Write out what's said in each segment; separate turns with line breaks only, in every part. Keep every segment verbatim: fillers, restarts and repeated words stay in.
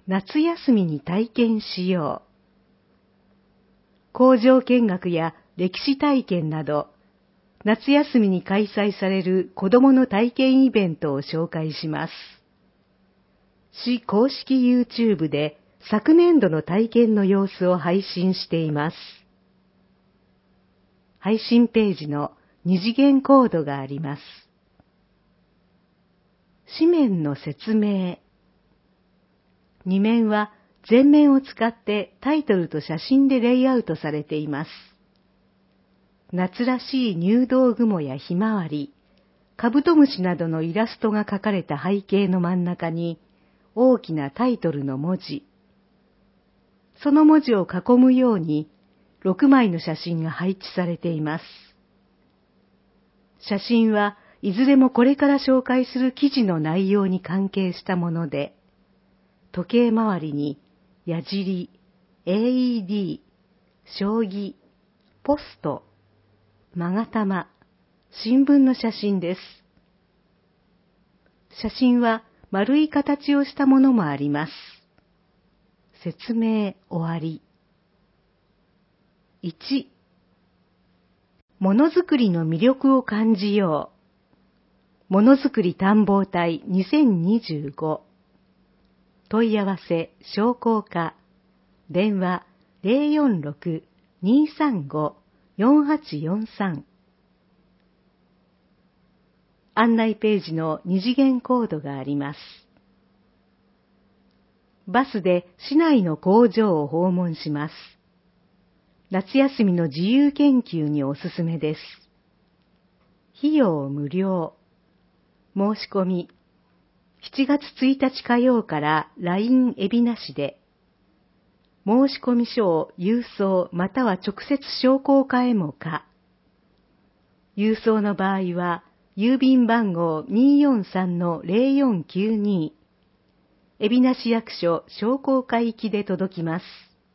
夏休みに体験しよう。工場見学や歴史体験など、夏休みに開催される子どもの体験イベントを紹介します。市公式 YouTube で昨年度の体験の様子を配信しています。配信ページの二次元コードがあります。紙面の説明。に面は前面を使ってタイトルと写真でレイアウトされています。夏らしい入道雲やひまわり、カブトムシなどのイラストが描かれた背景の真ん中に大きなタイトルの文字。その文字を囲むようにろくまいの写真が配置されています。写真はいずれもこれから紹介する記事の内容に関係したもので、時計回りに矢尻、エーイーディー、将棋、ポスト、勾玉、新聞の写真です。写真は丸い形をしたものもあります。説明終わり。いち、ものづくりの魅力を感じよう。ものづくり探訪隊にせんにじゅうご。問い合わせ商工課。電話 ゼロよんろく にーさんご よんはちよんさん。案内ページの二次元コードがあります。バスで市内の工場を訪問します。夏休みの自由研究におすすめです。費用無料。申し込み。しちがつついたち火曜から ライン 海老名市で、申込書を郵送または直接商工課へもか。郵送の場合は、郵便番号 にーよんさんのゼロよんきゅうに、海老名市役所商工課行きで届きます。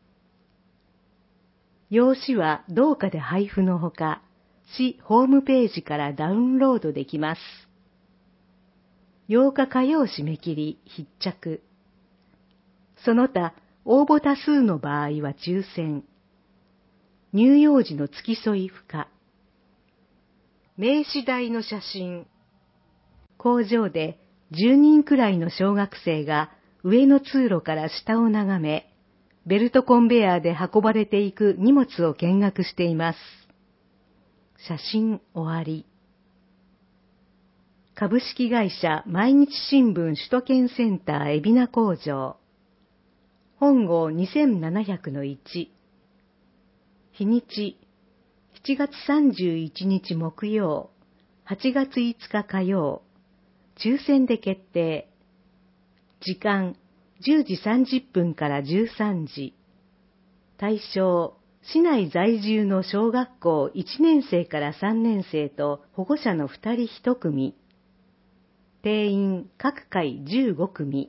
用紙は同課で配布のほか、市ホームページからダウンロードできます。ようか火曜締め切り必着。その他、応募多数の場合は抽選。乳幼児の付き添い不可。名刺台の写真。工場でじゅうにんくらいの小学生が上の通路から下を眺め、ベルトコンベヤーで運ばれていく荷物を見学しています。写真終わり。株式会社毎日新聞首都圏センター海老名工場。本号 にせんななひゃくのいち。日にちしちがつさんじゅういちにち木曜、はちがついつか火曜。抽選で決定。時間じゅうじさんじゅっぷんからじゅうさんじ。対象市内在住の小学校いちねんせいからさんねんせいと保護者のふたりいち組。定員各回じゅうご組。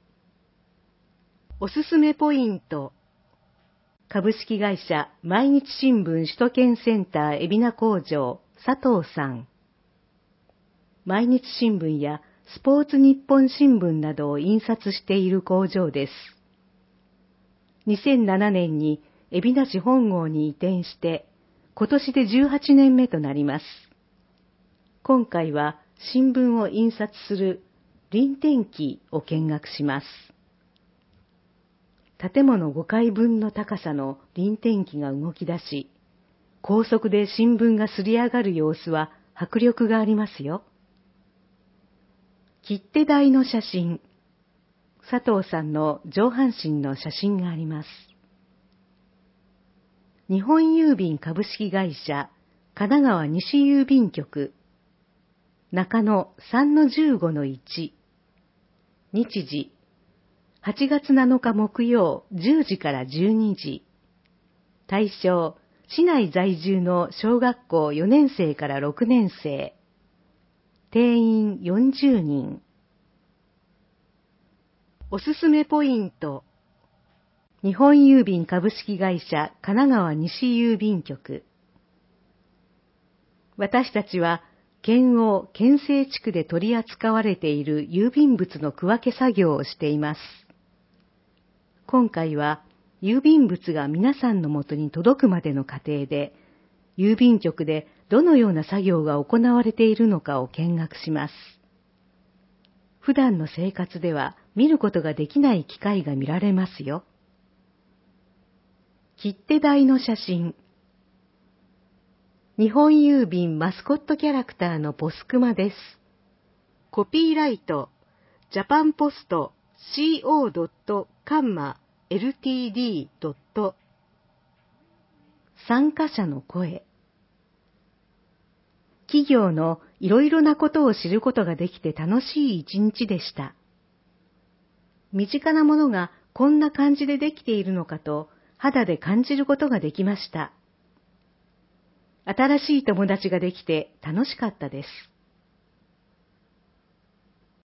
おすすめポイント。株式会社毎日新聞首都圏センター海老名工場佐藤さん。毎日新聞やスポーツ日本新聞などを印刷している工場です。にせんななねんに海老名市本郷に移転して、今年でじゅうはちねんめとなります。今回は新聞を印刷する輪転機を見学します。建物ごかいぶんの高さの輪転機が動き出し、高速で新聞がすり上がる様子は迫力がありますよ。切手台の写真。佐藤さんの上半身の写真があります。日本郵便株式会社神奈川西郵便局。中野 さんのじゅうごのいち。日時はちがつなのか木曜じゅうじからじゅうにじ。対象市内在住の小学校よねんせいからろくねんせい。定員よんじゅうにん。おすすめポイント。日本郵便株式会社神奈川西郵便局。私たちは県央県西地区で取り扱われている郵便物の区分け作業をしています。 今回は郵便物が皆さんのもとに届くまでの過程で、郵便局でどのような作業が行われているのかを見学します。普段の生活では見ることができない機会が見られますよ。切手台の写真。日本郵便マスコットキャラクターのポスクマです。コピーライト、ジャパンポスト シーオー カンマ エルティーディー 参加者の声。企業のいろいろなことを知ることができて楽しい一日でした。身近なものがこんな感じでできているのかと肌で感じることができました。新しい友達ができて楽しかったです。